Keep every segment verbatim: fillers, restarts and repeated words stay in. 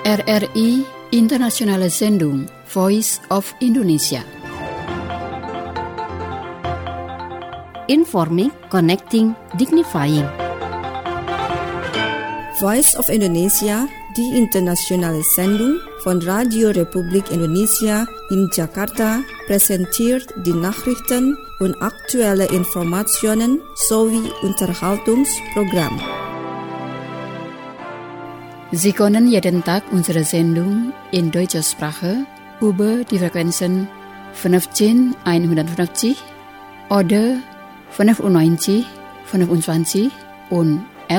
R R I Internationale Sendung Voice of Indonesia. Informing, connecting, dignifying. Voice of Indonesia, die internationale Sendung von Radio Republik Indonesia in Jakarta, präsentiert die Nachrichten und aktuelle Informationen sowie Unterhaltungsprogramm. Sie können jeden Tag unsere Sendung in deutscher Sprache über die Frequenzen fünfzehn einhundertfünfzig oder fünfundneunzig fünfundzwanzig und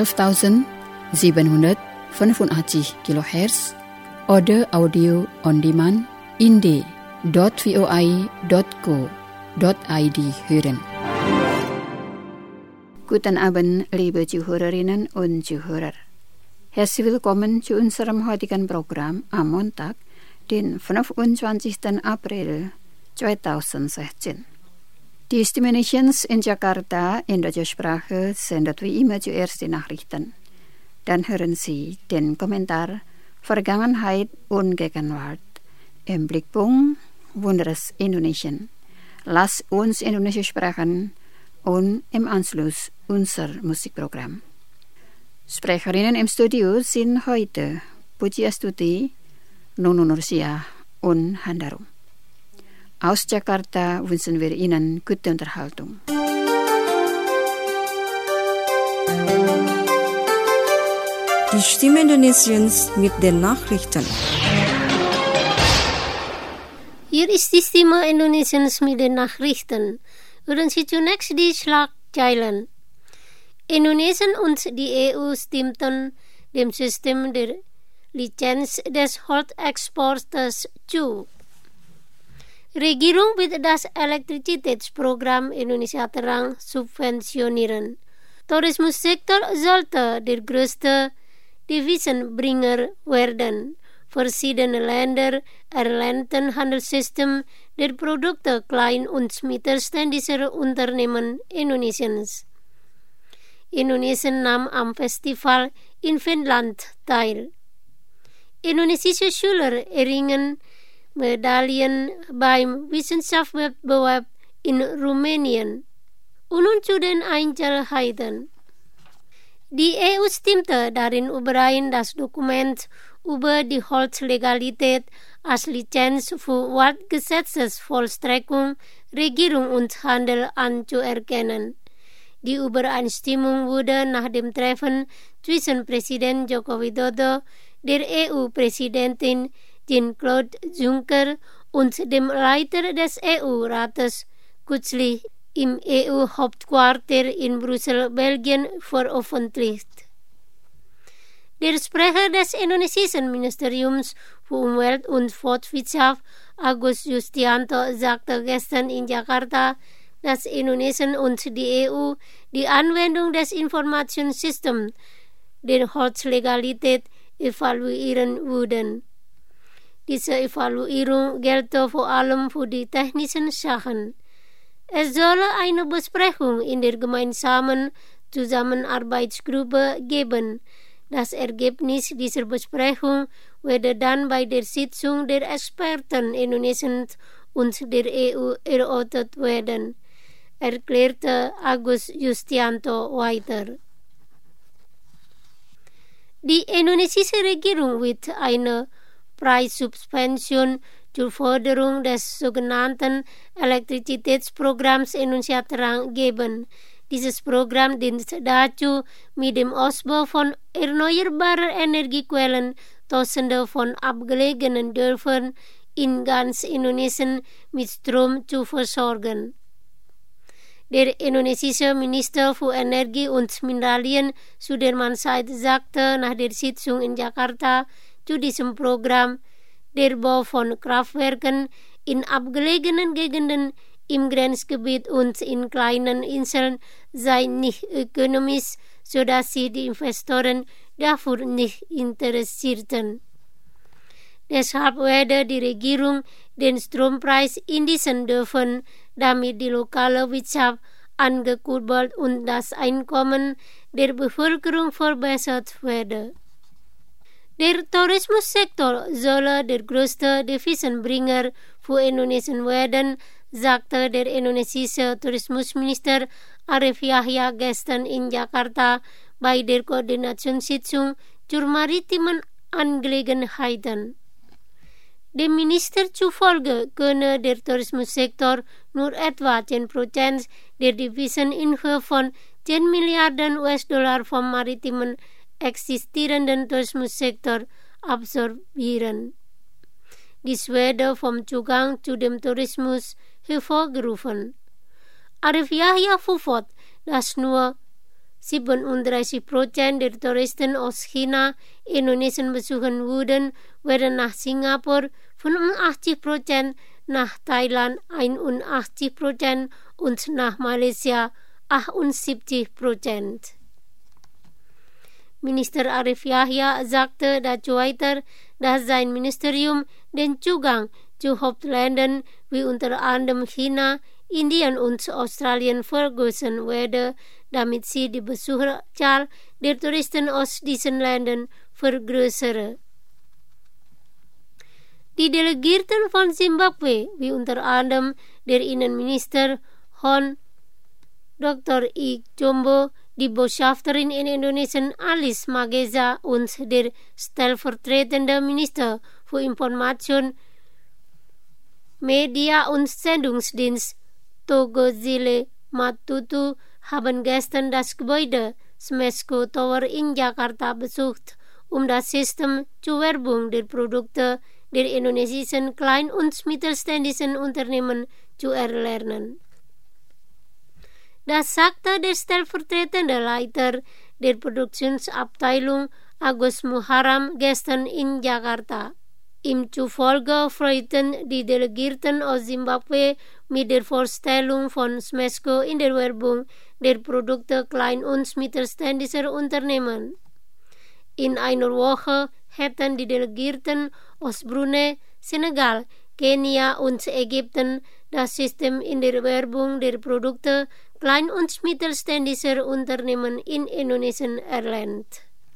elftausendsiebenhundertfünfundachtzig Kilohertz oder Audio on Demand in d punkt voi punkt co punkt i d hören. Guten Abend, liebe Zuhörerinnen und Zuhörer. Herzlich willkommen zu unserem heutigen Programm am Montag, den fünfundzwanzigsten April zweitausendsechzehn. Die Stimme Nations in Jakarta in deutscher Sprache sendet wie immer zuerst die Nachrichten. Dann hören Sie den Kommentar Vergangenheit und Gegenwart im Blickpunkt Wunderes Indonesien. Lass uns Indonesisch sprechen und im Anschluss unser Musikprogramm. Sprecherinnen im Studio sind heute Puji Astuti, Nunu Nursia und Handarum. Aus Jakarta wünschen wir Ihnen gute Unterhaltung. Die Stimme Indonesiens mit den Nachrichten. Hier ist die Stimme Indonesiens mit den Nachrichten. Hören Sie zunächst die Schlagzeilen. Indonesien und die E U stimmten dem System der Lizenz des Holzexportes zu. Regierung wird das Elektrizitätsprogramm Indonesia Terang subventionieren. Tourismussektor sollte der größte Devisenbringer werden. Verschiedene Länder erlernten Handelssystem der Produkte klein- und mittelständischer Unternehmen Indonesiens. Indonesien nahm am Festival in Finnland teil. Indonesische Schüler erringen Medaillen beim Wissenschaftswettbewerb in Rumänien. Und nun zu den Einzelheiten. Die E U stimmte darin überein, das Dokument über die Holzlegalität als Lizenz für Waldgesetzesvollstreckung, Regierung und Handel anzuerkennen. Die Übereinstimmung wurde nach dem Treffen zwischen Präsident Joko Widodo, der E U-Präsidentin Jean-Claude Juncker und dem Leiter des E U-Rates kürzlich im E U-Hauptquartier in Brüssel, Belgien, veröffentlicht. Der Sprecher des indonesischen Ministeriums für Umwelt und Forstwirtschaft, Agus Yustianto, sagte gestern in Jakarta, dass Indonesien und die E U die Anwendung des Informationssystems der Holzlegalität evaluieren würden. Diese Evaluierung gelte vor allem für die technischen Sachen. Es solle eine Besprechung in der gemeinsamen Zusammenarbeitsgruppe geben. Das Ergebnis dieser Besprechung werde dann bei der Sitzung der Experten Indonesiens und der E U erörtert werden, erklärte Agus Yustianto weiter. Die indonesische Regierung wird eine Preissubvention zur Förderung des sogenannten Elektrizitätsprogramms Indonesia Terang geben. Dieses Programm dient dazu, mit dem Ausbau von erneuerbaren Energiequellen Tausende von abgelegenen Dörfern in ganz Indonesien mit Strom zu versorgen. Der indonesische Minister für Energie und Mineralien Sudirman Said sagte nach der Sitzung in Jakarta zu diesem Programm, der Bau von Kraftwerken in abgelegenen Gegenden im Grenzgebiet und in kleinen Inseln sei nicht ökonomisch, sodass sich die Investoren dafür nicht interessierten. Deshalb werde die Regierung den Strompreis in diesen Dörfern, damit die lokale Wirtschaft angekurbelt und das Einkommen der Bevölkerung verbessert werde. Der Tourismussektor soll der größte Devisenbringer für Indonesien werden, sagte der indonesische Tourismusminister Arif Yahya gestern in Jakarta bei der Koordinationssitzung zur maritimen Angelegenheiten. Dem Minister zufolge könne der Tourismussektor nur etwa zehn Prozent der Devisen in Höhe von zehn Milliarden U S-Dollar vom maritimen existierenden Tourismussektor absorbieren. Dies werde vom Zugang zu dem Tourismus hervorgerufen. Arif Yahya verfot, dass nur siebenunddreißig Prozent der Touristen aus China Indonesien besuchen würden, während nach Singapur fünfundachtzig Prozent, nach Thailand einundachtzig Prozent und nach Malaysia achtundsiebzig Prozent. Minister Arif Yahya sagte dazu weiter, dass sein Ministerium den Zugang zu Hauptländern wie unter anderem China, Indien und Australien vergrößern werde, damit sie die Besucherzahl der Touristen aus diesen Ländern vergrößere. Die Delegierten von Zimbabwe, wie unter anderem der Innenminister Hon Doktor I. Jombo, die Botschafterin in Indonesien Alice Mageza und der stellvertretende Minister für Information, Media und Sendungsdienst Togozile Matutu haben gestern das Gebäude Smesco Tower in Jakarta besucht, um das System zur Werbung der Produkte der indonesischen kleinen und mittelständischen Unternehmen zu erlernen. Das sagte der stellvertretende Leiter der Produktionsabteilung Agus Muharram gestern in Jakarta. Ihm zufolge freuten die Delegierten aus Zimbabwe mit der Vorstellung von Smesco in der Werbung der Produkte klein- und mittelständischer Unternehmen. In einer Woche hätten die Delegierten aus Brunei, Senegal, Kenia und Ägypten das System in der Werbung der Produkte klein- und mittelständischer Unternehmen in Indonesien erlernt.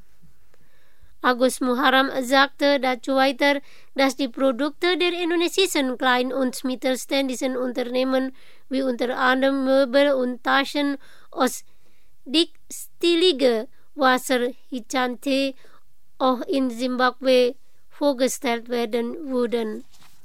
Agus Muharram sagte dazu weiter, dass die Produkte der indonesischen kleinen und mittelständischen Unternehmen wie unter anderem Möbel und Taschen aus dickstilige Wasserhitchante auch in Zimbabwe vorgestellt werden würden.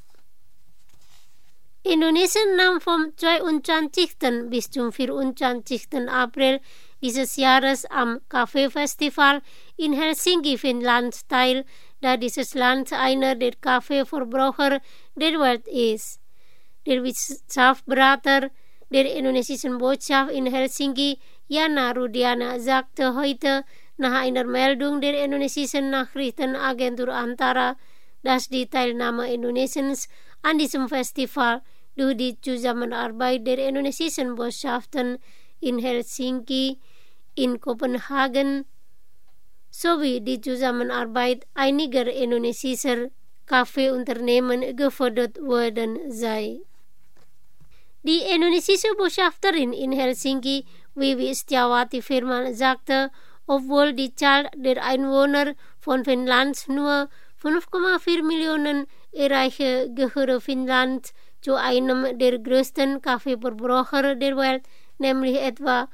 Indonesien nahm vom zweiundzwanzigsten bis zum vierundzwanzigsten April dieses Jahres am Kaffeefestival in Helsinki, Finnland teil, da dieses Land einer der Kaffeeverbraucher der Welt ist. Der Wirtschaftsberater der indonesischen Botschaft in Helsinki, Yana Rudiana, sagte heute nach einer Meldung der indonesischen Nachrichtenagentur Antara, dass die Teilnahme Indonesiens an diesem Festival durch die Zusammenarbeit der indonesischen Botschaften in Helsinki, in Kopenhagen sowie die Zusammenarbeit einiger indonesischer Kaffeeunternehmen gefördert worden sei. Die indonesische Botschafterin in Helsinki, Wiwi Setiawati Firman, sagte, obwohl die Zahl der Einwohner von Finnland nur fünf Komma vier Millionen erreiche, gehöre Finnland zu einem der größten Kaffeeverbraucher der Welt, nämlich etwa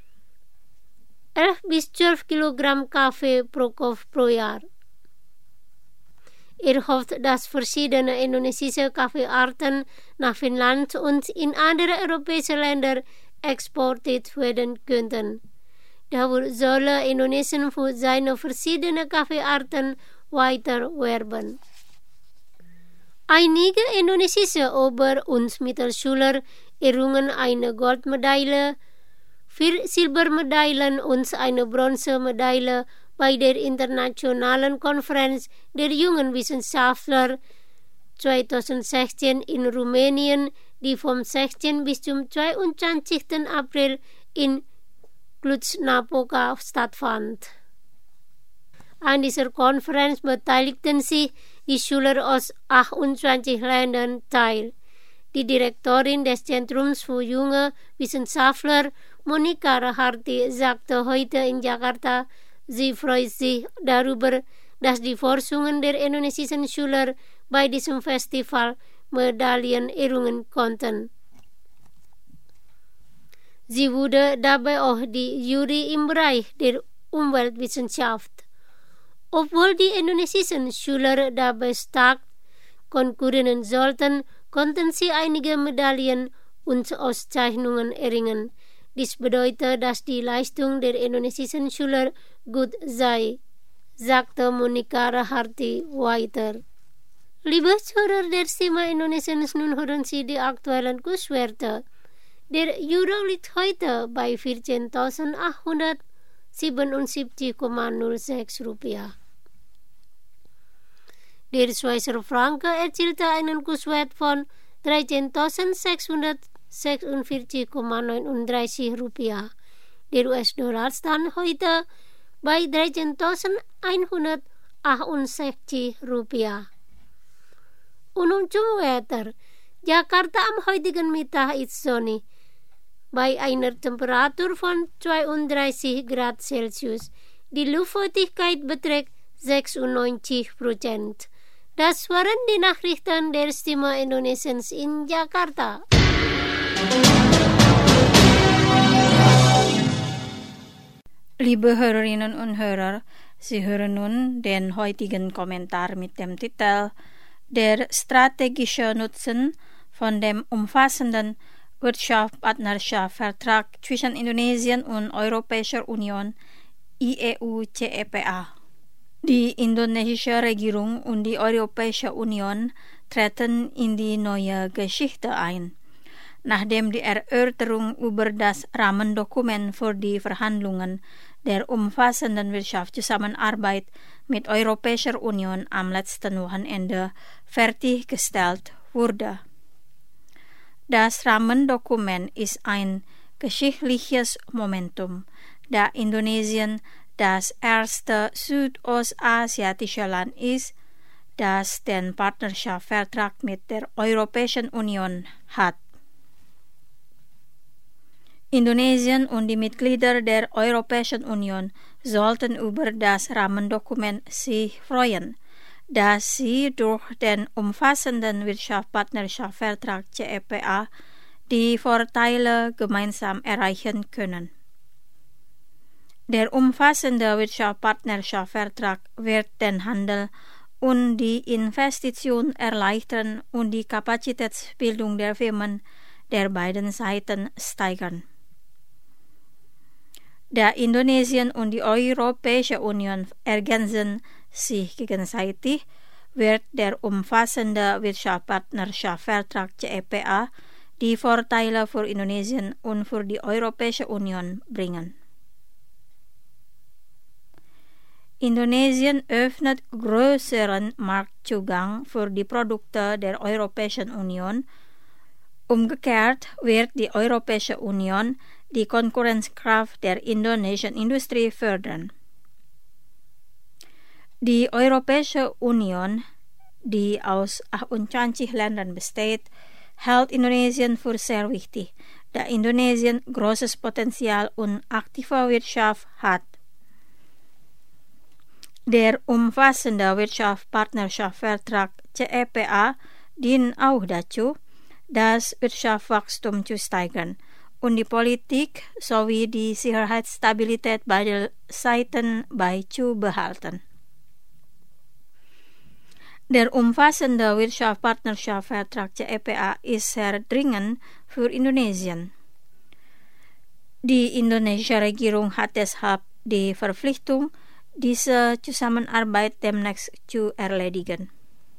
elf bis zwölf Kilogramm Kaffee pro Kopf pro Jahr. Er hofft, dass verschiedene indonesische Kaffeearten nach Finnland und in andere europäische Länder exportiert werden könnten. Dafür solle Indonesien für seine verschiedenen Kaffeearten weiter werben. Einige indonesische Ober- und Mittelschüler errungen eine Goldmedaille, vier Silbermedaillen und eine Bronzemedaille bei der Internationalen Konferenz der jungen Wissenschaftler zweitausendsechzehn in Rumänien, die vom sechzehnten bis zum zweiundzwanzigsten April in Cluj-Napoca stattfand. An dieser Konferenz beteiligten sich die Schüler aus achtundzwanzig Ländern teil. Die Direktorin des Zentrums für junge Wissenschaftler, Monika Raharti, sagte heute in Jakarta, sie freut sich darüber, dass die Forschungen der indonesischen Schüler bei diesem Festival Medaillen errungen konnten. Sie wurde dabei auch die Jury im Bereich der Umweltwissenschaft. Obwohl die indonesischen Schüler dabei stark konkurrieren sollten, konnten sie einige Medaillen und Auszeichnungen erringen. Dies bedeutet, dass die Leistung der indonesischen Schüler gut sei, sagte Monika Raharti weiter. Liebe Zuhörer der Stimme Indonesiens, nun hören Sie die aktuellen Kurswerte. Der Euro liegt heute bei vierzehntausendachthundertsiebenundsiebzig Komma null sechs Rupiah. Der Schweizer Franken erzielte einen Kurswert von dreizehntausendsechshundertsechsundvierzig Komma neununddreißig Rupiah. Der U S-Dollar stand heute bei dreizehntausendeinhundertachtundsechzig Rupiah. Und zum Wetter. Jakarta am heutigen Mittag ist sonnig, bei einer Temperatur von zweiunddreißig Grad Celsius. Die Luftfeuchtigkeit beträgt sechsundneunzig Prozent. Das waren die Nachrichten der Stimme Indonesiens in Jakarta. Liebe Hörerinnen und Hörer, Sie hören nun den heutigen Kommentar mit dem Titel Der strategische Nutzen von dem umfassenden Wirtschaftspartnerschaftsvertrag zwischen Indonesien und Europäischer Union I E U C E P A. Die indonesische Regierung und die Europäische Union treten in die neue Geschichte ein. Nachdem die Erörterung über das Rahmendokument für die Verhandlungen der umfassenden Wirtschaftszusammenarbeit mit Europäischer Union am letzten Wochenende fertiggestellt wurde. Das Rahmendokument ist ein geschichtliches Momentum, da Indonesien das erste südostasiatische Land ist, das den Partnerschaftsvertrag mit der Europäischen Union hat. Indonesien und die Mitglieder der Europäischen Union sollten über das Rahmendokument sich freuen, dass sie durch den umfassenden Wirtschaftspartnerschaftsvertrag C E P A die Vorteile gemeinsam erreichen können. Der umfassende Wirtschaftspartnerschaftsvertrag wird den Handel und die Investition erleichtern und die Kapazitätsbildung der Firmen der beiden Seiten steigern. Da Indonesien und die Europäische Union ergänzen sich gegenseitig, wird der umfassende Wirtschaftspartnerschaftsvertrag C E P A die Vorteile für Indonesien und für die Europäische Union bringen. Indonesien öffnet größeren Marktzugang für die Produkte der Europäischen Union. Umgekehrt wird die Europäische Union die Konkurrenzkraft der indonesischen Industrie fördern. Die Europäische Union, die aus achtundzwanzig Ländern besteht, hält Indonesien für sehr wichtig, da Indonesien großes Potenzial und aktive Wirtschaft hat. Der umfassende Wirtschaftspartnerschaftsvertrag C E P A dient auch dazu, das Wirtschaftswachstum zu steigern und die Politik sowie die Sicherheitsstabilität beider Seiten beizubehalten. Der umfassende Wirtschaftspartnerschaftsvertrag C E P A ist sehr dringend für Indonesien. Die indonesische Regierung hat deshalb die Verpflichtung, diese Zusammenarbeit demnächst zu erledigen.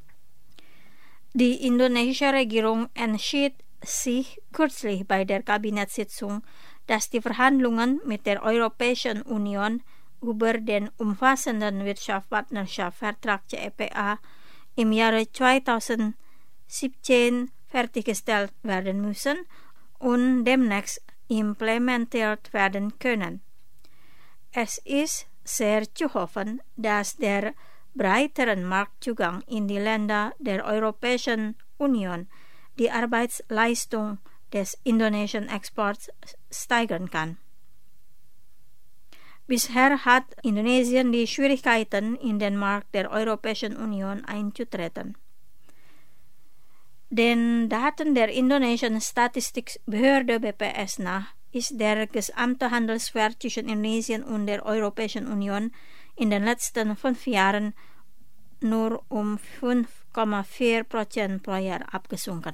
Die indonesische Regierung entschied sich kürzlich bei der Kabinettssitzung, dass die Verhandlungen mit der Europäischen Union über den umfassenden Wirtschaftspartnerschaftsvertrag C E P A im Jahre zweitausendsiebzehn fertiggestellt werden müssen und demnächst implementiert werden können. Es ist sehr zu hoffen, dass der breiteren Marktzugang in die Länder der Europäischen Union die Arbeitsleistung des indonesischen Exports steigern kann. Bisher hat Indonesië die Schwierigkeiten in Denmark der Europäischen Union einzutreten. Den Daten der Indonesischen Statistikbehörde B P S nach ist der gesamte Handelswert zwischen Indonesien und der Europäischen Union in den letzten fünf Jahren nur um fünf Komma vier Prozent pro Jahr abgesunken.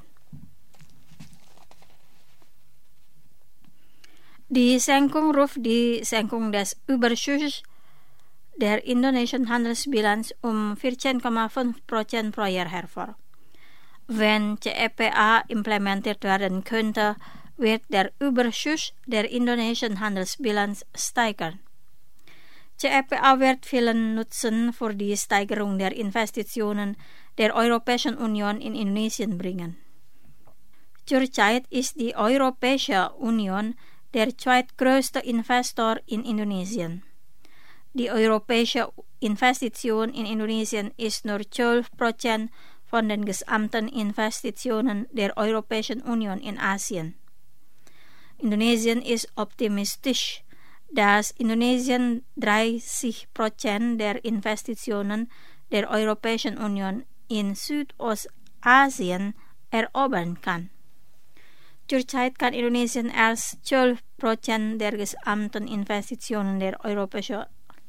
Die Senkung ruft die Senkung des Überschusses der indonesischen Handelsbilanz um vierzehn Komma fünf Prozent pro Jahr hervor. Wenn C E P A implementiert werden könnte, wird der Überschuss der indonesischen Handelsbilanz steigen. C E P A wird vielen Nutzen für die Steigerung der Investitionen der Europäischen Union in Indonesien bringen. Zurzeit ist die Europäische Union der zweitgrößte Investor in Indonesien. Die europäische Investition in Indonesien ist nur zwölf Prozent von den gesamten Investitionen der Europäischen Union in Asien. Indonesien ist optimistisch, dass Indonesien dreißig Prozent der Investitionen der Europäischen Union in Südostasien erobern kann. Zurzeit kann Indonesien erst zwölf Prozent der gesamten Investitionen der Europäischen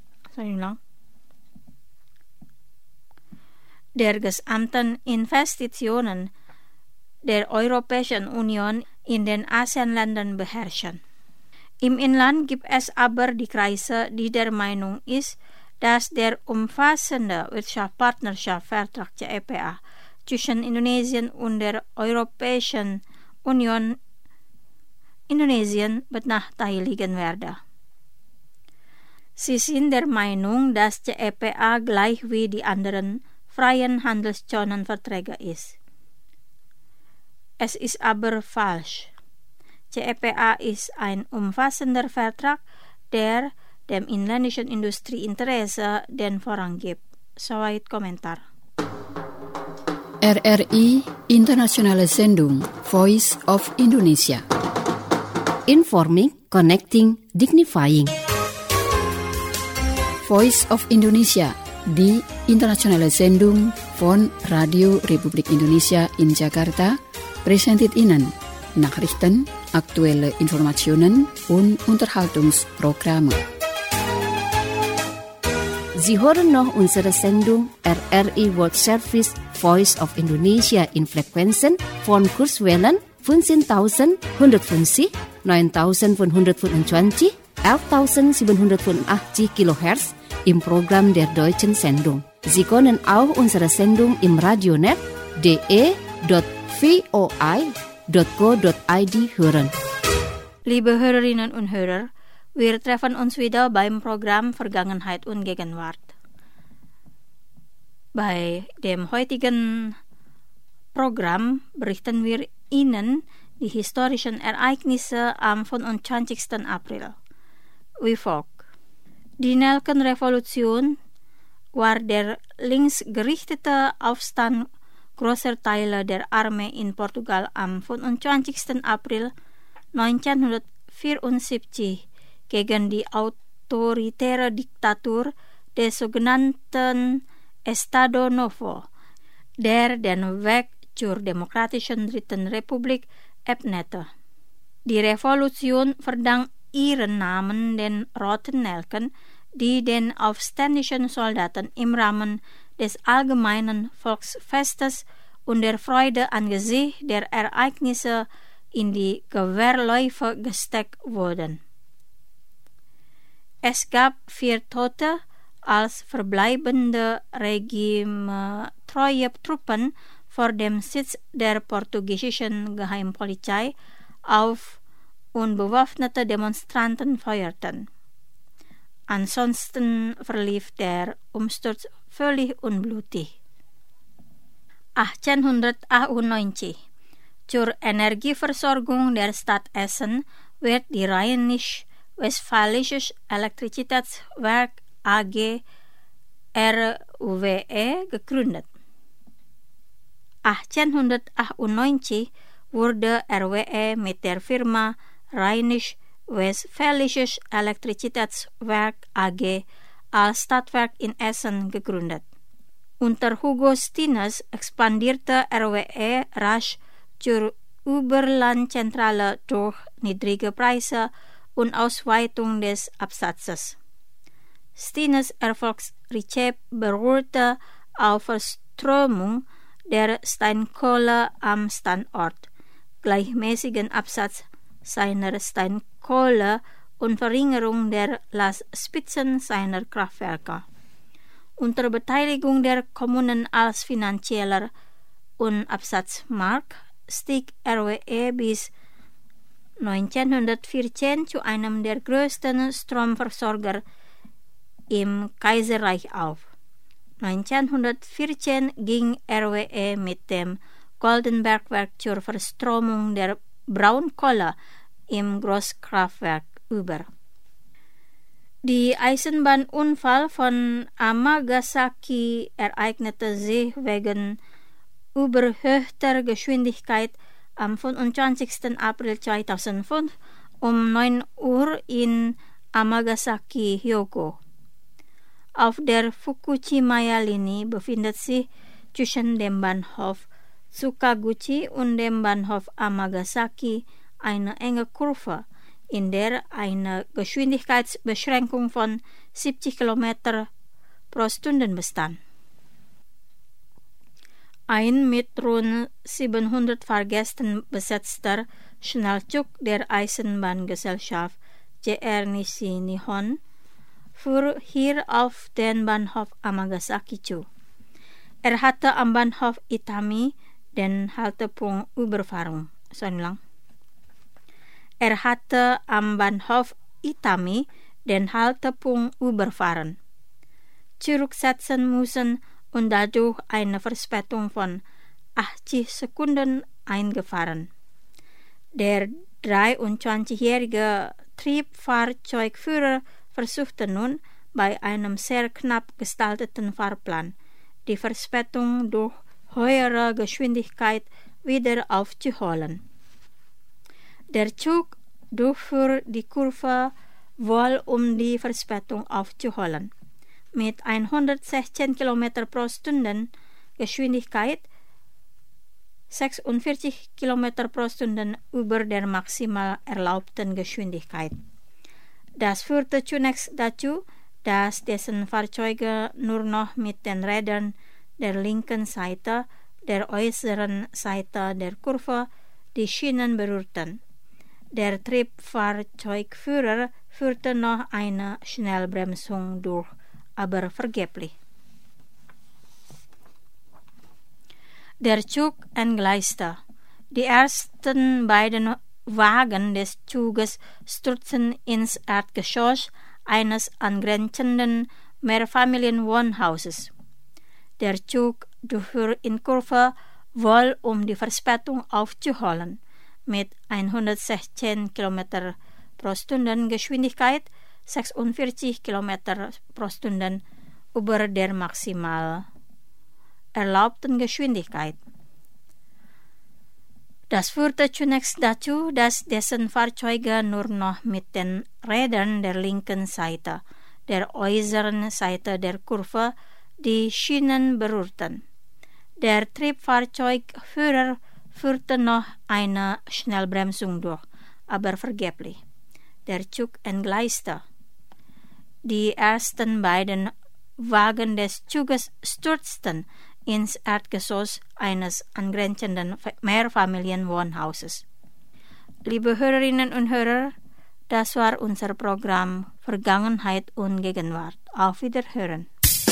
der gesamten Investitionen der Europäischen Union in den ASEAN-Ländern beherrschen. Im Inland gibt es aber die Kreise, die der Meinung ist, dass der umfassende Wirtschaftspartnerschaftsvertrag C E P A zwischen Indonesien und der Europäischen Union Indonesien benachteiligen werde. Sie sind der Meinung, dass C E P A gleich wie die anderen freien Handelszonenverträge ist. Es ist aber falsch. C E P A ist ein umfassender Vertrag, der dem inländischen Industrieinteresse den Vorrang gibt. Soweit Kommentar. R R I Internationale Sendung Voice of Indonesia. Informing, connecting, dignifying. Voice of Indonesia, die internationale Sendung von Radio Republik Indonesia in Jakarta, präsentiert Ihnen Nachrichten, aktuelle Informationen und Unterhaltungsprogramme. Sie hören noch unsere Sendung R R I World Service Voice of Indonesia in Frequenzen von Kurzwellen fünfzehntausendeinhundertfünfzig, neuntausendfünfhundertfünfundzwanzig, elftausendsiebenhundertfünfundachtzig Kilohertz im Programm der deutschen Sendung. Sie können auch unsere Sendung im Radionet d e dot v o i dot co dot i d hören. Liebe Hörerinnen und Hörer, wir treffen uns wieder beim Programm Vergangenheit und Gegenwart. Bei dem heutigen Programm berichten wir Ihnen die historischen Ereignisse am fünfundzwanzigsten April. Wie folgt. Die Nelkenrevolution war der linksgerichtete Aufstand großer Teile der Armee in Portugal am fünfundzwanzigsten April neunzehnhundertvierundsiebzig gegen die autoritäre Diktatur des sogenannten Estado Novo, der den Weg zur demokratischen Dritten Republik ebnete. Die Revolution verdankt ihren Namen den roten Nelken, die den aufständischen Soldaten im Rahmen des allgemeinen Volksfestes und der Freude angesichts der Ereignisse in die Gewehrläufe gesteckt wurden. Es gab vier Tote, als verbleibende regimetreue Truppen vor dem Sitz der portugiesischen Geheimpolizei auf unbewaffnete Demonstranten feuerten. Ansonsten verlief der Umsturz völlig unblutig. achtzehnhundertachtundneunzig. Zur Energieversorgung der Stadt Essen wird die Rheinisch-Westfälisches Elektrizitätswerk A G R W E gegründet. achtzehnhundertachtundneunzig wurde R W E mit der Firma Rheinisch Westfälisches Elektrizitätswerk A G als Stadtwerk in Essen gegründet. Unter Hugo Stinnes expandierte R W E rasch zur Überlandzentrale durch niedrige Preise und Ausweitung des Absatzes. Stinnes Erfolgsrezept beruhte auf Verstromung der Steinkohle am Standort, gleichmäßigen Absatz seiner Steinkohle und Verringerung der Lastspitzen seiner Kraftwerke. Unter Beteiligung der Kommunen als finanzieller und Absatzmarkt stieg R W E bis neunzehnhundertvierzehn zu einem der größten Stromversorger im Kaiserreich auf. neunzehnhundertvierzehn ging R W E mit dem Goldenbergwerk zur Verstromung der Braunkohle im Großkraftwerk über. Die Eisenbahnunfall von Amagasaki ereignete sich wegen überhöhter Geschwindigkeit am fünfundzwanzigsten April zweitausendfünf um neun Uhr in Amagasaki, Hyogo. Auf der Fukushima-Linie befindet sich zwischen dem Bahnhof Tsukaguchi und dem Bahnhof Amagasaki eine enge Kurve, in der eine Geschwindigkeitsbeschränkung von siebzig Kilometer pro Stunde bestand. Ein mit rund siebenhundert Fahrgästen besetzter Schnellzug der Eisenbahngesellschaft J R Nishi Nihon fuhr hier auf den Bahnhof Amagasaki zu. Er hatte am Bahnhof Itami den Haltepunkt Überfahrung. Lang. Er hatte am Bahnhof Itami den Haltepunkt überfahren, zurücksetzen müssen und dadurch eine Verspätung von achtzig Sekunden eingefahren. Der dreiundzwanzigjährige Triebfahrzeugführer versuchte nun, bei einem sehr knapp gestalteten Fahrplan die Verspätung durch höhere Geschwindigkeit wieder aufzuholen. Der Zug durchfuhr die Kurve wohl, um die Verspätung aufzuholen. Mit hundertsechzehn Kilometer pro Stunde Geschwindigkeit, sechsundvierzig Kilometer pro Stunde über der maximal erlaubten Geschwindigkeit. Das führte zunächst dazu, dass dessen Fahrzeuge nur noch mit den Rädern der linken Seite, der äußeren Seite der Kurve, die Schienen berührten. Der Triebfahrzeugführer führte noch eine Schnellbremsung durch, aber vergeblich. Der Zug entgleiste. Die ersten beiden Wagen des Zuges stürzten ins Erdgeschoss eines angrenzenden Mehrfamilienwohnhauses. Der Zug durchfuhr in Kurve wohl, um die Verspätung aufzuholen, mit hundertsechzehn Kilometer pro Stunde Geschwindigkeit, sechsundvierzig Kilometer pro Stunde über der maximal erlaubten Geschwindigkeit. Das führte zunächst dazu, dass dessen Fahrzeuge nur noch mit den Rädern der linken Seite, der äußeren Seite der Kurve, die Schienen berührten. Der Triebfahrzeugführer führte noch eine Schnellbremsung durch, aber vergeblich. Der Zug entgleiste. Die ersten beiden Wagen des Zuges stürzten ins Erdgeschoss eines angrenzenden Mehrfamilienwohnhauses. Liebe Hörerinnen und Hörer, das war unser Programm Vergangenheit und Gegenwart. Auf Wiederhören.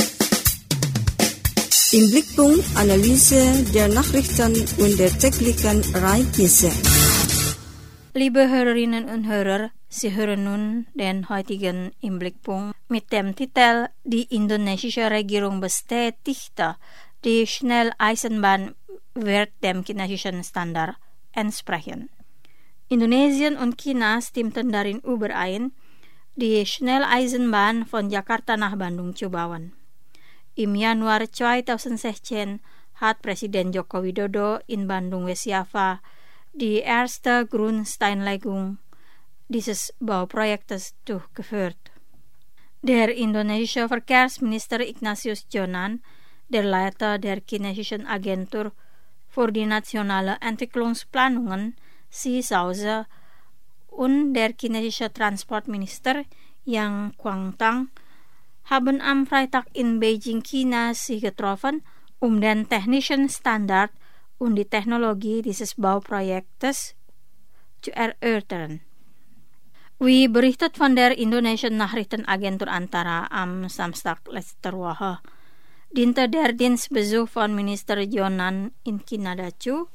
Im Blickpunkt Analyse der Nachrichten und der täglichen Ereignisse. Liebe Hörerinnen und Hörer, Sie hören nun den heutigen Im Blickpunkt mit dem Titel Die indonesische Regierung bestätigte, die Schnelleisenbahn wird dem chinesischen Standard entsprechen. Indonesien und China stimmten darin überein, die Schnelleisenbahn von Jakarta nach Bandung zu bauen. Im Januar zweitausendsechzehn hat Presiden Joko Widodo in Bandung West Java die erste Grundsteinlegung dieses bouwprojectes toegevoerd. Der Indonesische Verkehrsminister Ignatius Jonan, der Leiter der chinesischen Agentur für die nationale Entwicklungsplanungen, Xi Zhaoze, und der chinesische Transportminister Yang Guangtang haben am Freitag in Beijing, China, sich getroffen, um den technischen Standard und die Technologie dieses Bauprojektes zu erörtern. Wie berichtet von der indonesischen Nachrichtenagentur Antara am Samstag letzter Woche, diente der Dienstbesuch von Minister Jonan in China dazu,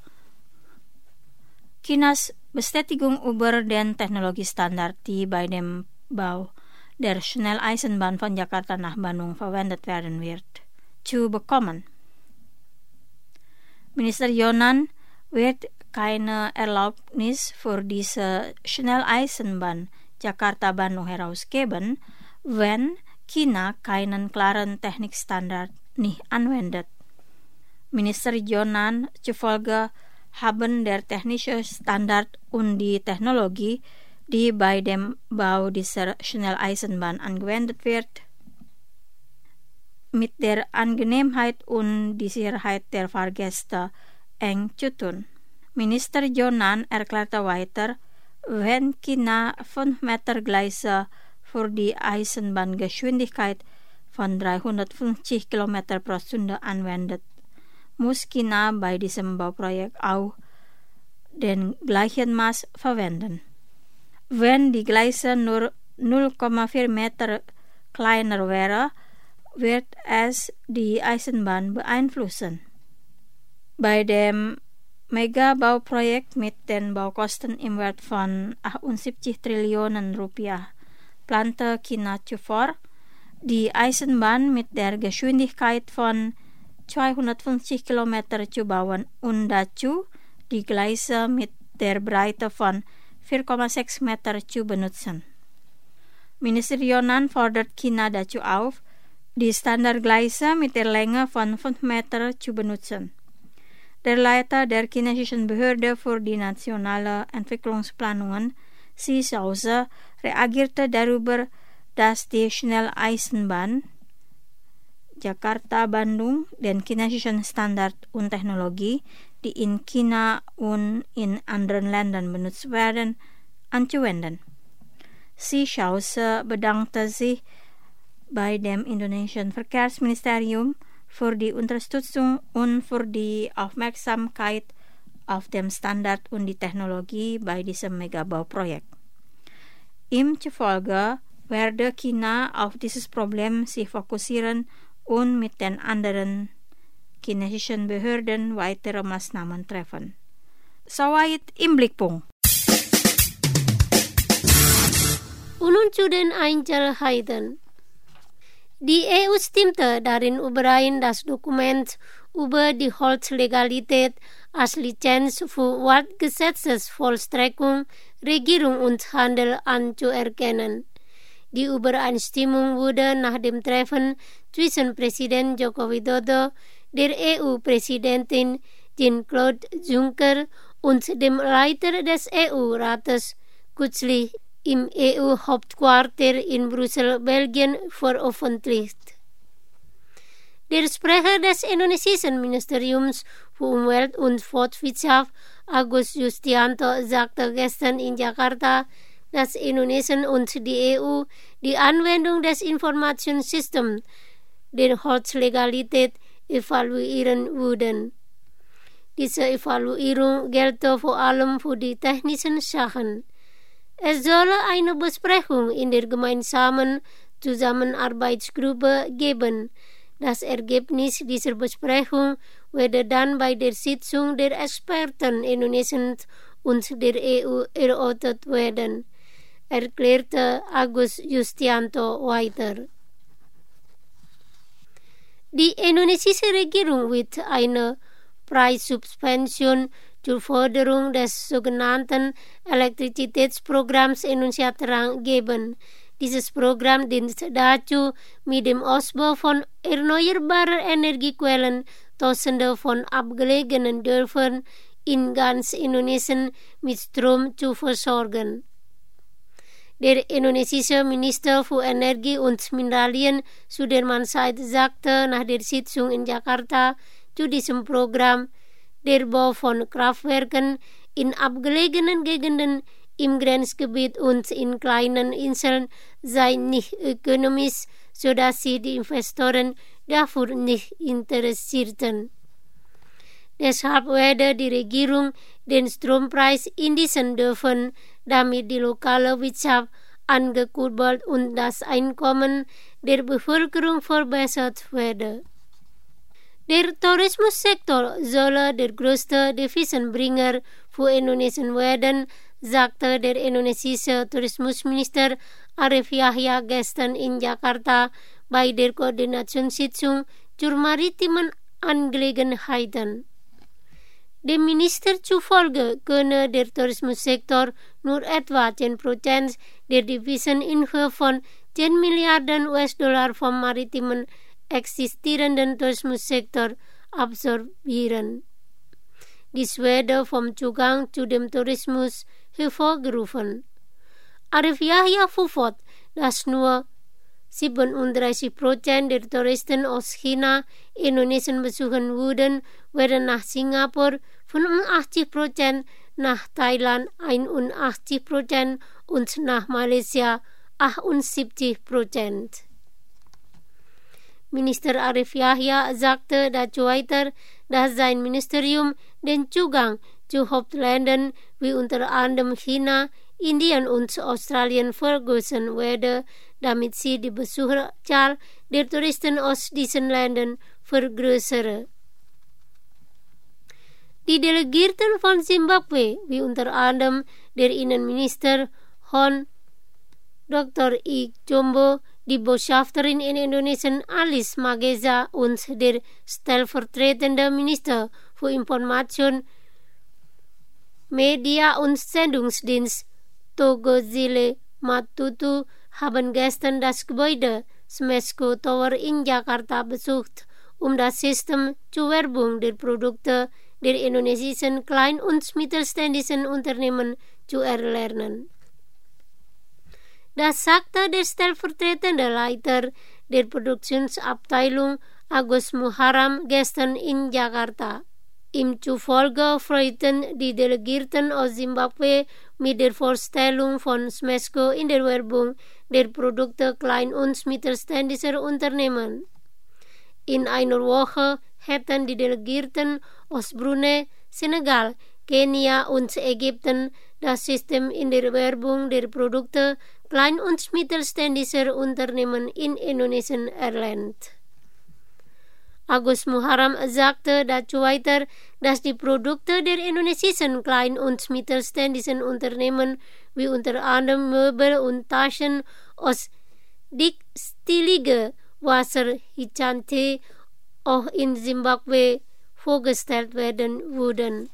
Chinas Bestätigung über den Technologiestandard, die bei dem Bau der Schnelleisenbahn von Jakarta nach Bandung verwendet werden wird, zu bekommen. Minister Jonan wird keine Erlaubnis für diese Schnelleisenbahn Jakarta-Bandung herausgeben, wenn China keinen klaren Technikstandard nicht anwendet. Minister Jonan zufolge haben der technische Standard und die Technologie, die bei dem Bau dieser Schnelleisenbahn angewendet wird, mit der Angenehmheit und die Sicherheit der Fahrgäste eng zu tun. Minister Jonan erklärte weiter, wenn China fünf Meter Gleise für die Eisenbahngeschwindigkeit von dreihundertfünfzig Kilometer pro Stunde anwendet, muss China bei diesem Bauprojekt auch den gleichen Maß verwenden. Wenn die Gleise nur null Komma vier Meter kleiner wäre, wird es die Eisenbahn beeinflussen. Bei dem Megabauprojekt mit den Baukosten im Wert von achtundsiebzig Trillionen Rupiah plante China zuvor, die Eisenbahn mit der Geschwindigkeit von zweihundertfünfzig Kilometer zu bauen und dazu die Gleise mit der Breite von vier Komma sechs Meter zu benutzen. Minister Jonan fordert China dazu auf, die Standardgleise mit der Länge von fünf Meter zu benutzen. Der Leiter der chinesischen Behörde für die nationale Entwicklungsplanungen, Xi Zhaoze, reagierte darüber, dass die Schnelleisenbahn Jakarta-Bandung den chinesischen Standard und Technologie, die in China und in anderen Ländern benutzt werden, anzuwenden. Xi Zhaoze bedankte sich bei dem indonesischen Verkehrsministerium für die Unterstützung und für die Aufmerksamkeit auf dem Standard und die Technologie bei diesem Megabauprojekt. Ihm zufolge werde China auf dieses Problem sich fokussieren und mit den anderen chinesischen Behörden weitere Maßnahmen treffen. Soweit im Blickpunkt. Und nun zu den Einzelheiten. Die E U stimmte darin überein, das Dokument über die Holzlegalität als Lizenz für Waldgesetzesvollstreckung, Regierung und Handel anzuerkennen. Die Übereinstimmung wurde nach dem Treffen zwischen Präsident Joko Widodo, der E U-Präsidentin Jean-Claude Juncker und dem Leiter des E U-Rates kürzlich im E U-Hauptquartier in Brüssel, Belgien, veröffentlicht. Der Sprecher des indonesischen Ministeriums für Umwelt und Forstwirtschaft, Agus Yustianto, sagte gestern in Jakarta, dass Indonesien und die E U die Anwendung des Informationssystems der Holzlegalität evaluieren würden. Diese Evaluierung gelte vor allem für die technischen Sachen. Es solle eine Besprechung in der gemeinsamen Zusammenarbeitsgruppe geben. Das Ergebnis dieser Besprechung werde dann bei der Sitzung der Experten Indonesiens und der E U erörtert werden, erklärte Agus Yustianto weiter. Die indonesische Regierung wird eine Preissubvention zur Förderung des sogenannten Elektrizitätsprogramms Indonesia Terang geben. Dieses Programm dient dazu, mit dem Ausbau von erneuerbaren Energiequellen Tausende von abgelegenen Dörfern in ganz Indonesien mit Strom zu versorgen. Der indonesische Minister für Energie und Mineralien Sudirman Said sagte nach der Sitzung in Jakarta zu diesem Programm, der Bau von Kraftwerken in abgelegenen Gegenden im Grenzgebiet und in kleinen Inseln sei nicht ökonomisch, sodass sich die Investoren dafür nicht interessierten. Deshalb werde die Regierung den Strompreis in diesen Dörfern, damit die lokale Wirtschaft angekurbelt und das Einkommen der Bevölkerung verbessert werde. Der Tourismussektor solle der größte Devisenbringer für Indonesien werden, sagte der indonesische Tourismusminister Arif Yahya gestern in Jakarta bei der Koordinationssitzung zur maritimen Angelegenheiten. Dem Minister zufolge könne der Tourismussektor nur etwa zehn Prozent der Devisen in Höhe von zehn Milliarden U S-Dollar vom maritimen existierenden Tourismussektor absorbieren. Dies werde vom Zugang zu dem Tourismus hervorgerufen. Arif Yahya fuhr, dass nur siebenunddreißig Prozent der Touristen aus China Indonesien besuchen würden, während nach Singapur fünfundachtzig Prozent, nach Thailand einundachtzig Prozent und nach Malaysia achtundsiebzig Prozent. Minister Arif Yahya sagte dazu weiter, dass sein Ministerium den Zugang zu Hauptländern wie unter anderem China, Indien und Australien vergrößern werde, damit sie die Besucherzahl der Touristen aus diesen Ländern vergrößere. Die Delegierten von Zimbabwe, wie unter anderem der Innenminister Hon Doktor I. Jombo, die Botschafterin in Indonesien Alice Mageza und der stellvertretende Minister für Information, Media und Sendungsdienst Togozile Matutu haben gestern das Gebäude Smesco Tower in Jakarta besucht, um das System zur Werbung der Produkte der indonesischen kleinen und mittelständischen Unternehmen zu erlernen. Das sagte der stellvertretende Leiter der Produktionsabteilung Agus Muharram gestern in Jakarta. Ihm zufolge freuten die Delegierten aus Zimbabwe mit der Vorstellung von Smesco in der Werbung der Produkte klein- und mittelständischer Unternehmen. In einer Woche hätten die Delegierten aus Brunei, Senegal, Kenia und Ägypten das System in der Werbung der Produkte klein- und mittelständischer Unternehmen in Indonesien erlernt. Agus Muharram sagte dazu weiter, dass die Produkte der indonesischen kleinen und mittelständischen Unternehmen wie unter anderem Möbel und Taschen aus dickstilige Wasserhitchante auch in Zimbabwe vorgestellt werden würden.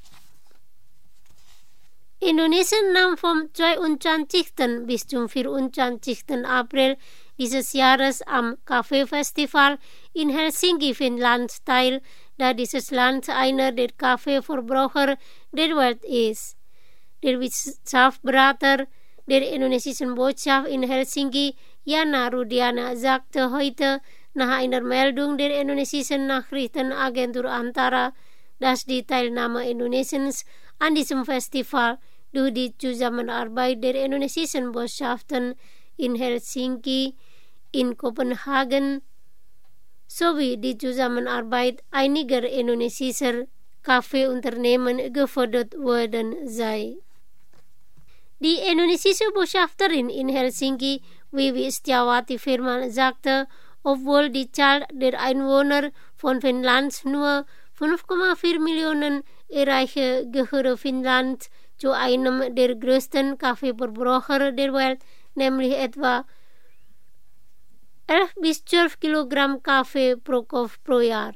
Indonesien nahm vom zweiundzwanzigsten bis zum vierundzwanzigsten April dieses Jahres am Kaffeefestival in Helsinki, Finnland teil, da dieses Land einer der Kaffeeverbraucher der Welt ist. Der Wirtschaftsberater der indonesischen Botschaft in Helsinki, Yana Rudiana, sagte heute nach einer Meldung der indonesischen Nachrichtenagentur Antara, dass die Teilnahme Indonesiens an diesem Festival durch die Zusammenarbeit der indonesischen Botschaften in Helsinki, in Kopenhagen sowie die Zusammenarbeit einiger indonesischer Kaffeeunternehmen gefördert worden sei. Die indonesische Botschafterin in Helsinki, Wiwi Setiawati Firman, sagte, obwohl die Zahl der Einwohner von Finnland nur fünf Komma vier Millionen erreiche, gehöre Finnland zu einem der größten Kaffeeverbraucher der Welt, nämlich etwa elf bis zwölf Kilogramm Kaffee pro Kopf pro Jahr.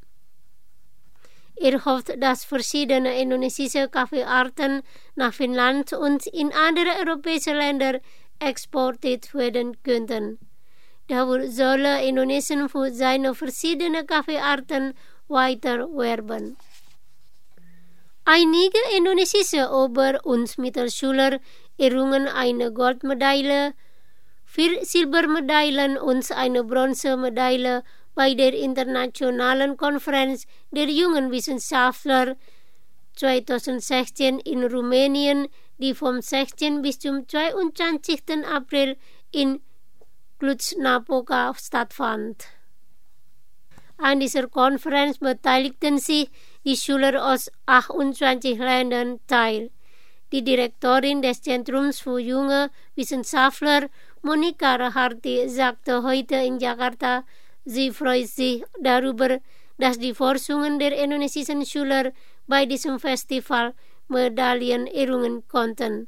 Er hofft, dass verschiedene indonesische Kaffeearten nach Finnland und in andere europäische Länder exportiert werden könnten. Dafür solle Indonesien für seine verschiedenen Kaffeearten weiter werben. Einige indonesische Ober- und Mittelschüler errungen eine Goldmedaille, vier Silbermedaillen und eine Bronzemedaille bei der Internationalen Konferenz der jungen Wissenschaftler zwanzig sechzehn in Rumänien, die vom sechzehnten bis zum zweiundzwanzigsten April in Cluj-Napoca stattfand. An dieser Konferenz beteiligten sich die Schüler aus achtundzwanzig Ländern teil. Die Direktorin des Zentrums für junge Wissenschaftler, Monika Raharti, sagte heute in Jakarta, sie freut sich darüber, dass die Forschungen der indonesischen Schüler bei diesem Festival Medaillen errungen konnten.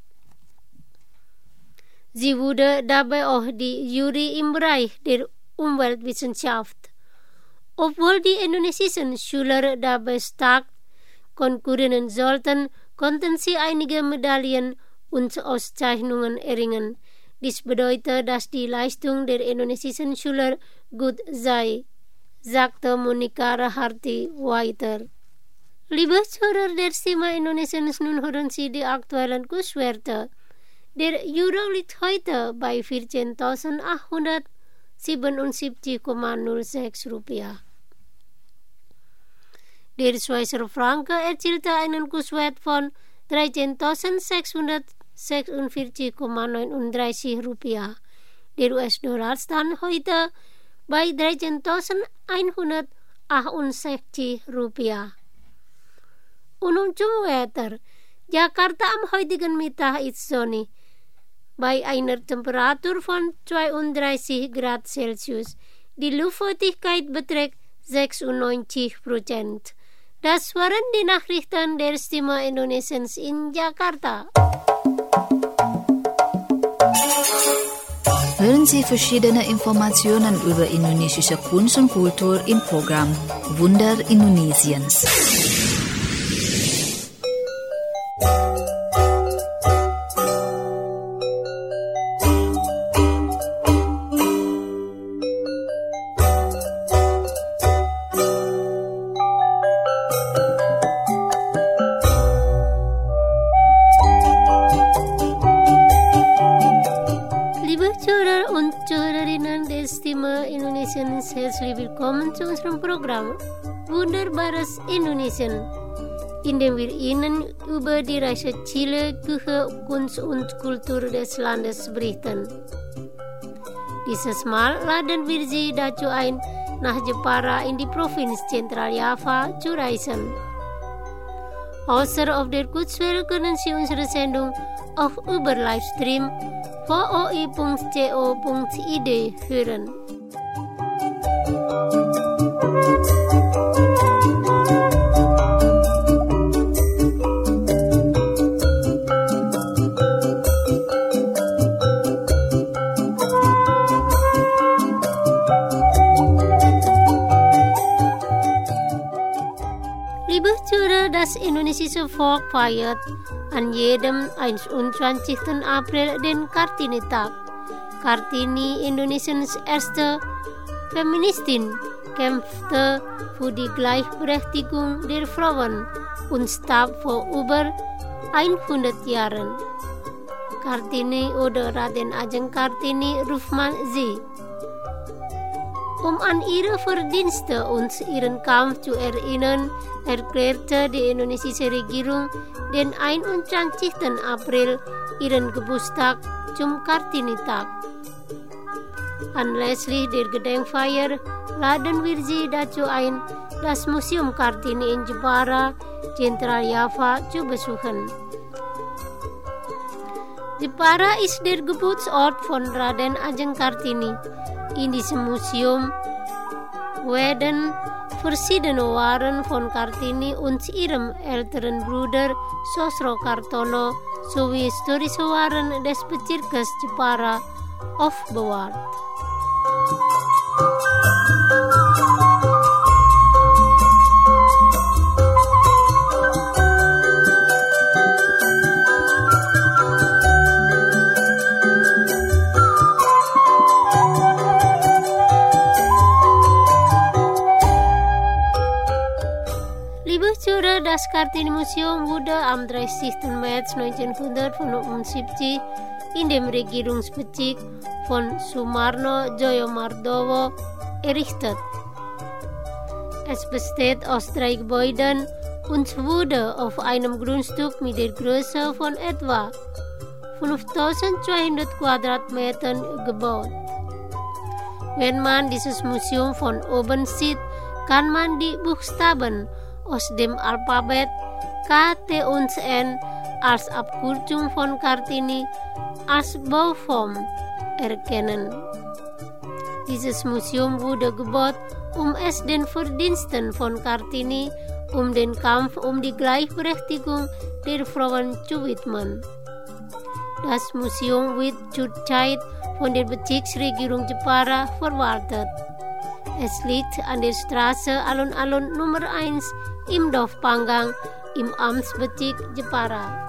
Sie wurde dabei auch die Jury im Bereich der Umweltwissenschaft. Obwohl die indonesischen Schüler dabei stark konkurrieren sollten, konnten sie einige Medaillen und Auszeichnungen erringen. Dies bedeutet, dass die Leistung der indonesischen Schüler gut sei, sagte Monika Raharti weiter. Liebe Zuhörer der Stimme Indonesiens, nun hören Sie die aktuellen Kurswerte. Der Euro liegt heute bei vierzehntausendachthundertsiebenundsiebzig Komma null sechs Rupiah. Der Schweizer Franken erzielte einen Kurswert von dreizehntausendsechshundertsechsundvierzig Komma neununddreißig Rupiah. Der U S-Dollar stand heute bei dreizehntausendeinhundertachtundsechzig Rupiah. Und zum Wetter. Jakarta am heutigen Mittag ist sonnig, bei einer Temperatur von zweiunddreißig Grad Celsius. Die Luftfeuchtigkeit beträgt sechsundneunzig Prozent. Das waren die Nachrichten der Stimme Indonesiens in Jakarta. Hören Sie verschiedene Informationen über indonesische Kunst und Kultur im Programm Wunder Indonesiens. Herzlich willkommen zu unserem Programm Wunderbares Indonesien, in dem wir Ihnen über die reiche Chile, Küche, Kunst und Kultur des Landes berichten. Dieses Mal laden wir Sie dazu ein, nach Jepara in die Provinz Zentraljava zu reisen. Außer auf der Kurzwelle können Sie unsere Sendung auch über Livestream v o i punkt co punkt i d hören. Liebe Zuhörer, das indonesische Volk feiert an jedem einundzwanzigsten April den Kartini-Tag. Kartini, Indonesiens erste Feministin, kämpfte für die Gleichberechtigung der Frauen und starb vor über hundert Jahren. Kartini oder Raden Ajeng Kartini ruft man sie. Um an ihre Verdienste und ihren Kampf zu erinnern, erklärte die indonesische Regierung den einundzwanzigsten April ihren Geburtstag zum Kartini-Tag. Anlässlich der Gedenkfeier laden wir Sie dazu ein, das Museum Kartini in Jepara, Zentraljava zu besuchen. Jepara ist der Geburtsort von Raden Ajeng Kartini. In diesem Museum werden verschiedene Waren von Kartini und ihrem älteren Bruder Sosro Kartono sowie historische Waren des Bezirkes Jepara aufbewahrt. das Kartini Museum wurde am dreißigsten März neunzehnhundertfünfundsiebzig in dem Regierungsbezirk von Sumarno Joyomardowo errichtet. Es besteht aus drei Gebäuden und wurde auf einem Grundstück mit der Größe von etwa fünftausendzweihundert Quadratmetern gebaut. Wenn man dieses Museum von oben sieht, kann man die Buchstaben aus dem Alphabet K, T und N als Abkürzung von Kartini als Bauform erkennen. Dieses Museum wurde gebaut, um es den Verdiensten von Kartini um den Kampf um die Gleichberechtigung der Frauen zu widmen. Das Museum wird zurzeit von der Bezirksregierung Jepara verwaltet. Es liegt an der Straße Alun-Alun Nummer eins im Dorf Panggang im Amtsbezirk Jepara.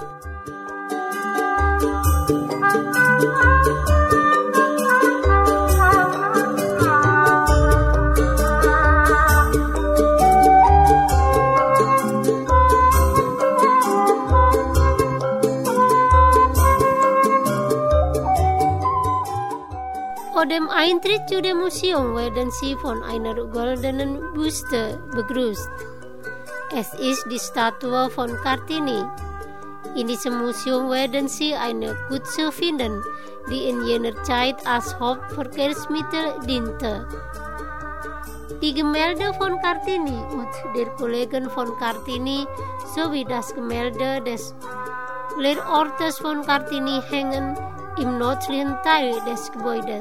Vor dem Eintritt zu dem Museum werden Sie von einer goldenen Büste begrüßt. Es ist die Statue von Kartini. In diesem Museum werden Sie eine Kutsche finden, die in jener Zeit als Hauptverkehrsmittel diente. Die Gemälde von Kartini und der Kollegen von Kartini sowie das Gemälde des Lehrortes von Kartini hängen im nördlichen Teil des Gebäudes.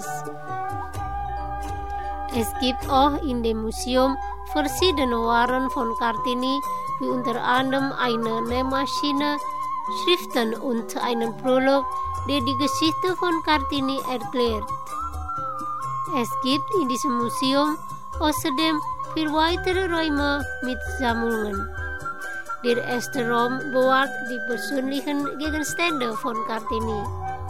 Es gibt auch in dem Museum verschiedene Waren von Kartini, wie unter anderem eine Nähmaschine, Schriften und einen Prolog, der die Geschichte von Kartini erklärt. Es gibt in diesem Museum außerdem vier weitere Räume mit Sammlungen. Der erste Raum bewahrt die persönlichen Gegenstände von Kartini,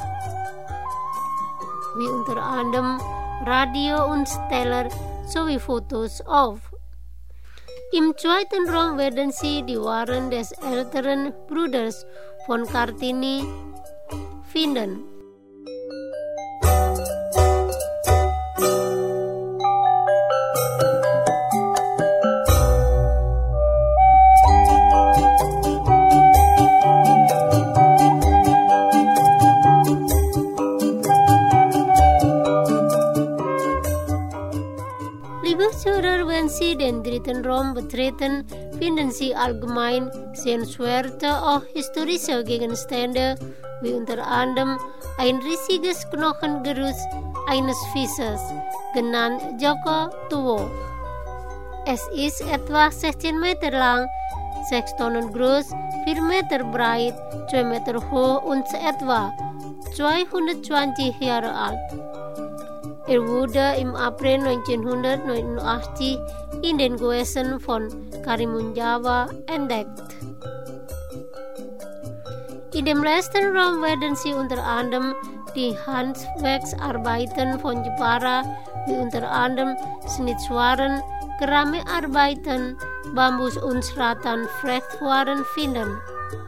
wie unter anderem Radio und Teller sowie Fotos auf. Im zweiten Raum werden Sie die Waren des älteren Bruders von Kartini finden. Wenn Sie den dritten Raum betreten, finden Sie allgemein sehenswerte auch historische Gegenstände, wie unter anderem ein riesiges Knochengerüst eines Fisches, genannt Joko Tuwo. Es ist etwa sechzehn Meter lang, sechs Tonnen groß, vier Meter breit, zwei Meter hoch und etwa zweihundertzwanzig Jahre alt. Er wurde im April neunzehnhundertneunundachtzig in den Gewässern von Karimunjawa entdeckt. In dem letzten Raum werden Sie unter anderem die Handwerksarbeiten von Jepara, wie unter anderem Schnitzwaren, Keramikarbeiten, Bambus- und Rattan-Flechtwaren finden.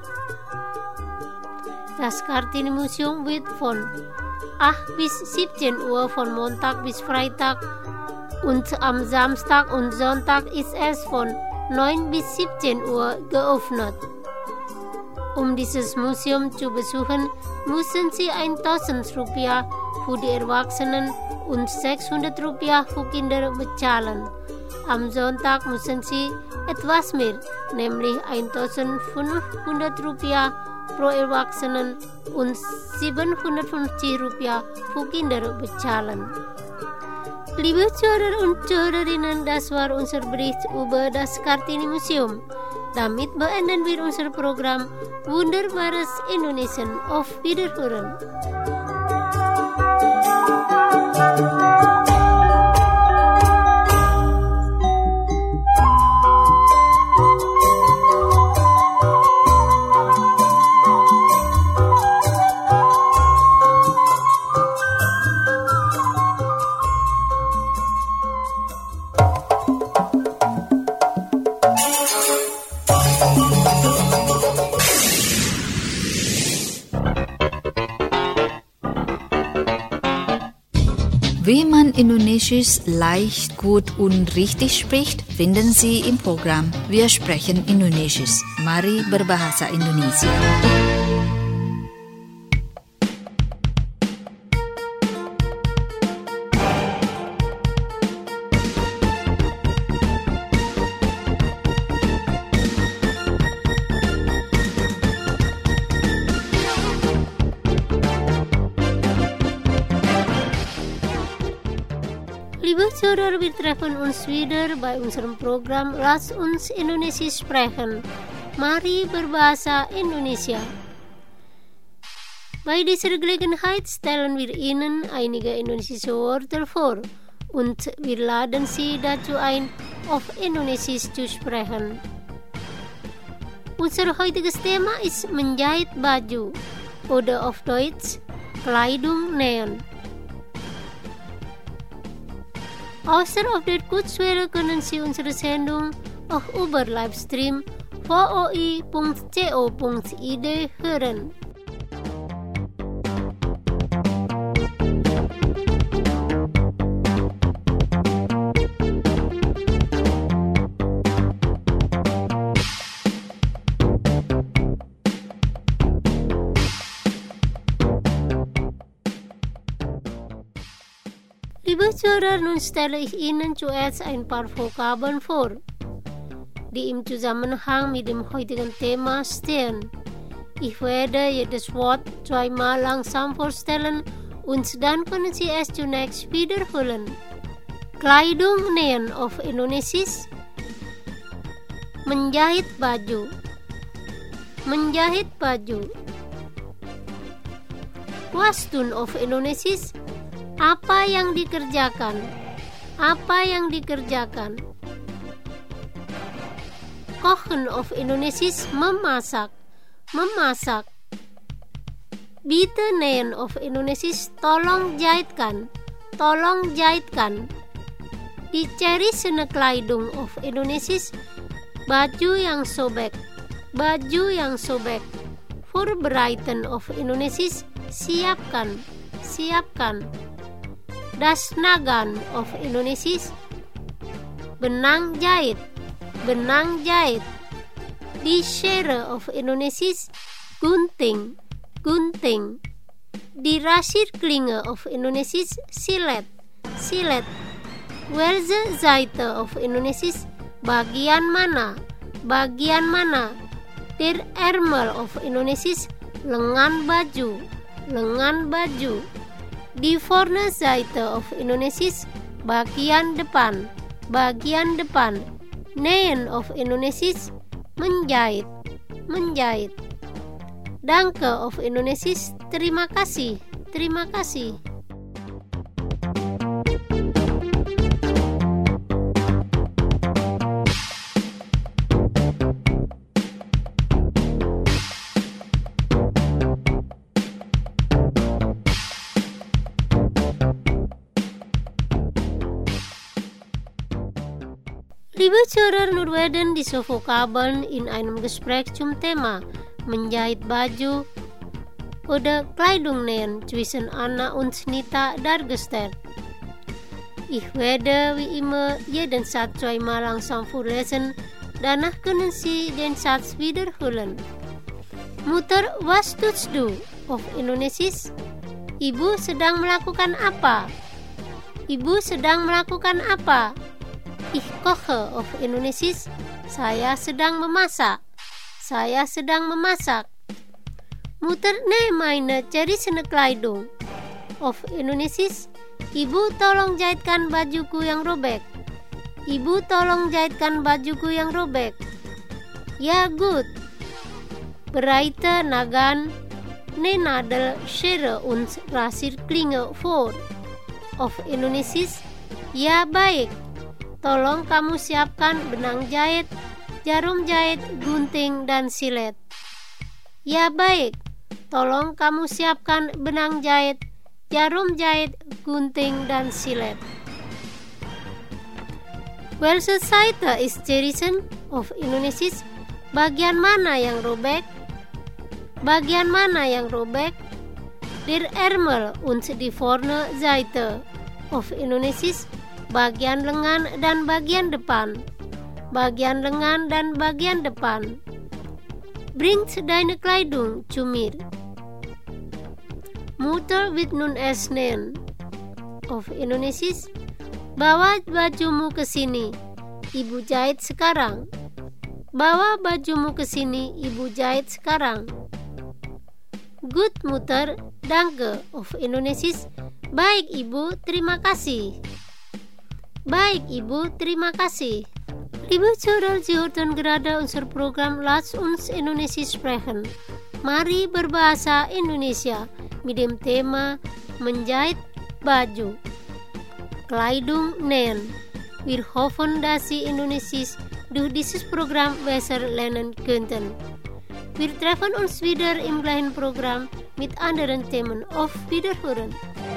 Das Kartini Museum wird von acht bis siebzehn Uhr von Montag bis Freitag und am Samstag und Sonntag ist es von neun bis siebzehn Uhr geöffnet. Um dieses Museum zu besuchen, müssen Sie tausend Rupiah für die Erwachsenen und sechshundert Rupiah für Kinder bezahlen. Am Sonntag müssen Sie etwas mehr, nämlich eintausendfünfhundert Rupiah pro Erwachsenen und siebenhundertfünfzig Rupiah für Kinder bezahlen. Liebe Zuhörer und Zuhörerinnen, das war unser Bericht über das Kartini Museum. Damit beenden wir unser Programm Wunderbares Indonesien. Auf Wiederhören. Thank you. Wie man Indonesisch leicht, gut und richtig spricht, finden Sie im Programm Wir sprechen Indonesisch. Mari berbahasa Indonesia. Liebe Zuhörer, wir treffen uns wieder bei unserem Programm Lass uns Indonesisch sprechen. Mari berbahasa Indonesia. Bei dieser Gelegenheit stellen wir Ihnen einige indonesische Wörter vor und wir laden Sie dazu ein, auf Indonesisch zu sprechen. Unser heutiges Thema ist menjahit baju oder auf Deutsch Kleidung nähen. Außer auf der Kurzwelle können Sie unsere Sendung auch über Livestream v o i punkt co punkt i d hören. Liebe Zuhörer, nun stelle ich Ihnen zuerst ein paar Vokabeln vor, die im Zusammenhang mit dem heutigen Thema stehen. Ich werde jedes Wort zweimal langsam vorstellen und dann können Sie es zunächst wiederholen. Kleidung nähen auf Indonesisch. Menjahit baju. Menjahit baju. Was tun auf Indonesisch? Apa yang dikerjakan? Apa yang dikerjakan? Kochen auf Indonesisch memasak. Memasak. Bitte nähen auf Indonesisch tolong jahitkan. Tolong jahitkan. Dicari sene kleidung auf Indonesisch baju yang sobek. Baju yang sobek. Voorbereiden auf Indonesisch siapkan. Siapkan. Das Nagan of Indonesisch benang jahit, benang jahit. Die Schere of Indonesisch gunting, gunting. Die Rasierklinge of Indonesisch silet, silet. Welche Seite of Indonesisch bagian mana, bagian mana. Der Ärmel of Indonesisch lengan baju, lengan baju. Die vorne Seite of Indonesisch bagian depan, bagian depan. Nähen of Indonesisch menjahit, menjahit. Danke of Indonesisch terima kasih, terima kasih. Liebe Zuhörer, nur werden diese Vokabeln in einem Gespräch zum Thema menjahit baju oder Kleidung nähen zwischen Anna und Nita dargestellt. Ich werde wie immer jeden Satz zweimal langsam vorlesen, danach können Sie den Satz wiederholen. Mutter, was tust du? Auf Indonesisch. Ibu sedang melakukan apa? Ibu sedang melakukan apa? Ich koche auf Indonesisch. Saya sedang memasak. Saya sedang memasak. Mutter, näh meine cari sene Kleidung. Auf Indonesisch. Ibu tolong jahitkan bajuku yang robek. Ibu tolong jahitkan bajuku yang robek. Ya gut. Bereite Nagan ne Nadel Schere und Rasierklinge vor. Auf Indonesisch. Ya baik. Tolong kamu siapkan benang jahit, jarum jahit, gunting, dan silet. Ya baik, tolong kamu siapkan benang jahit, jarum jahit, gunting, dan silet. Welche Seite ist zerrissen? Auf Indonesisch, bagian mana yang robek? Bagian mana yang robek? Der Ärmel und die vorne Seite. of Indonesia, bagian lengan dan bagian depan. Bagian lengan dan bagian depan. Bringt deine Kleidung zu mir. Mutter wird nun es nähen. Of Indonesia, bawa bajumu ke sini. Ibu jahit sekarang. Bawa bajumu ke sini, ibu jahit sekarang. Good Mutter, danke. Of Indonesia, baik ibu, terima kasih. Baik ibu, terima kasih. Liebe Zuhörer, Sie hörten gerade unser Programm Lass uns Indonesia sprechen. Mari berbahasa Indonesia mit dem Thema menjahit baju. Kleidung nähen. Wir hoffen, dass Sie Indonesisch durch dieses Programm besser lernen könnten. Wir treffen uns wieder im gleichen Programm mit anderen Themen. Auf Wiederhören.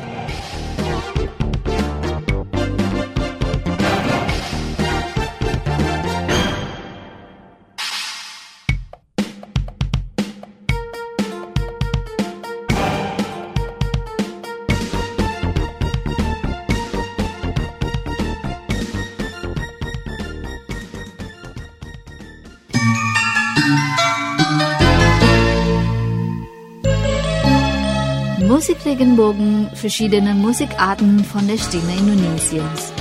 Musikregenbogen, verschiedene Musikarten von der Stimme Indonesiens.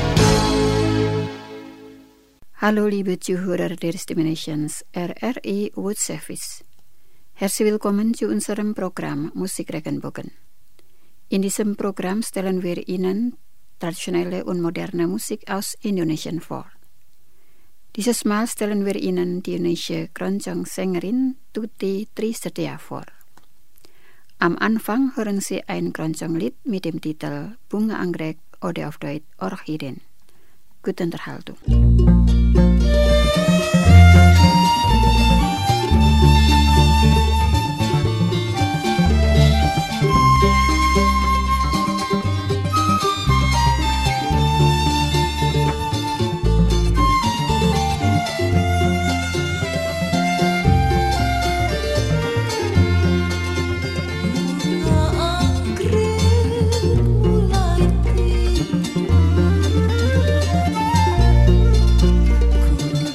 Hallo liebe Zuhörer der Stimme Nations, R R I World Service. Herzlich willkommen zu unserem Programm Musikregenbogen. In diesem Programm stellen wir Ihnen traditionelle und moderne Musik aus Indonesien vor. Dieses Mal stellen wir Ihnen die indonesische Keroncong-Sängerin Tuti Trisetia vor. Am Anfang hören Sie ein Keroncong-Lied mit dem Titel Bunga Anggrek oder auf Deutsch Orchideen. Gute Unterhaltung. Ku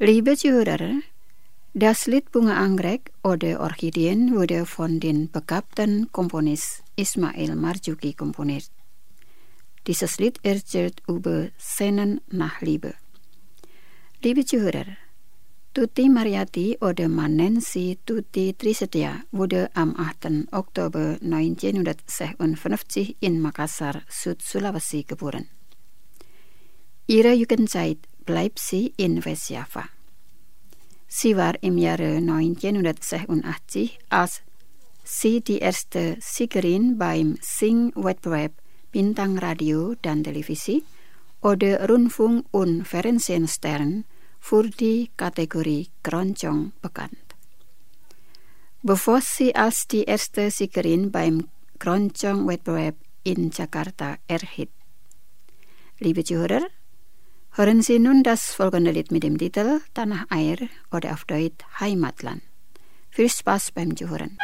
Liebe Zuhörer, das Lied Bunga Anggrek oder Orchideen wurde von den begabten Komponist Ismail Marzuki komponiert. Dieses Lied erzählt über Szenen nach Liebe. Liebe Zuhörer, Tuti Mariati oder man nennt sie Tuti Trisetia wurde am achten Oktober neunzehnhundertsechsundfünfzig in Makassar, Süd-Sulawesi geboren. Ihre Jugendzeit bleibt sie in Westjava. Sie war im Jahre neunzehnhundertsechsundachtzig, als sie die erste Siegerin beim Sing-Wettbewerb Bintang Radio dan Televisi oder Rundfunk- und Fernsehstern für die Kategorie Keroncong bekannt. Bevor sie als die erste Siegerin beim Keroncong-Wettbewerb in Jakarta erhielt. Liebe Zuhörer, hören Sie nun das folgende Lied mit dem Titel Tanah Air oder auf Deutsch Heimatland. Viel Spaß beim Zuhören.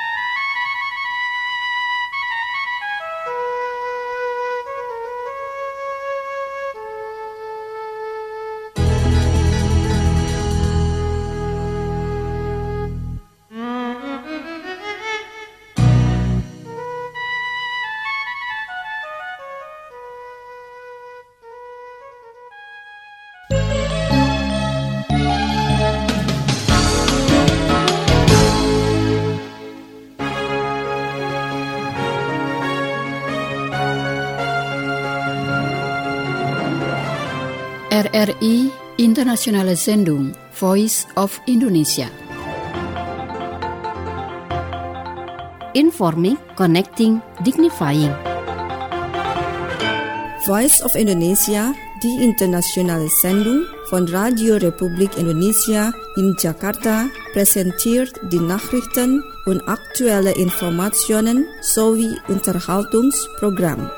R R I Internationale Sendung Voice of Indonesia. Informing, connecting, dignifying. Voice of Indonesia, die internationale Sendung von Radio Republik Indonesia in Jakarta, präsentiert die Nachrichten und aktuelle Informationen sowie Unterhaltungsprogramm.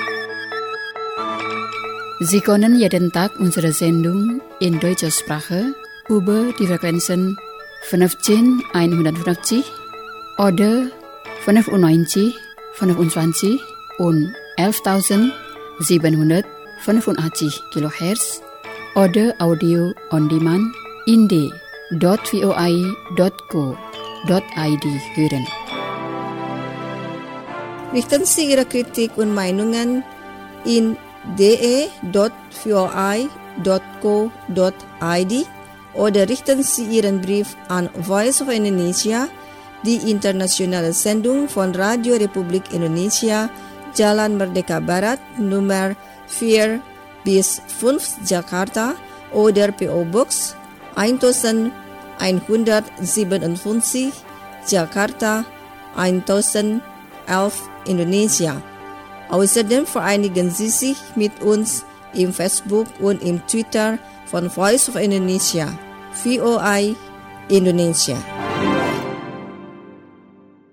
Sie können jeden Tag unsere Sendung in deutscher Sprache über die Frequenzen fünfzehn einhundertfünfzig oder fünfundneunzig fünfundzwanzig und elftausendsiebenhundertfünfundachtzig Kilohertz oder Audio on Demand in d punkt voi punkt co punkt id hören. Richten Sie Ihre Kritik und Meinungen in d e punkt voi punkt co punkt id oder richten Sie Ihren Brief an Voice of Indonesia, die internationale Sendung von Radio Republik Indonesia, Jalan Merdeka Barat, Nummer vier bis fünf Jakarta oder P O Box elf siebenundfünfzig Jakarta elf Indonesia. Außerdem vereinigen Sie sich mit uns im Facebook und im Twitter von Voice of Indonesia, V O I Indonesia.